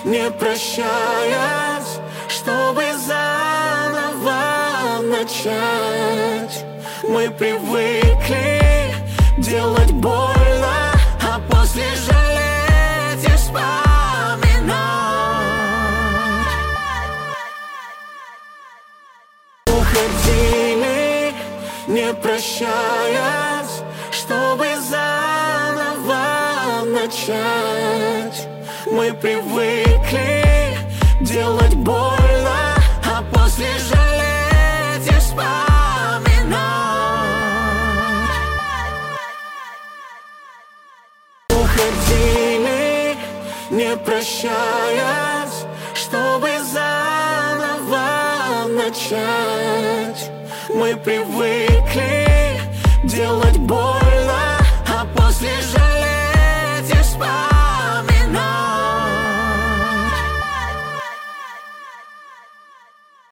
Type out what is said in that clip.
не прощаясь, чтобы заново начать. Мы привыкли делать больно, а после жалеть и вспоминать. Уходили, не прощаясь, чтобы заново начать. Мы привыкли делать больно, а после жалеть и вспоминать. Уходили, не прощаясь, чтобы заново начать. Мы привыкли делать больно, а после жалеть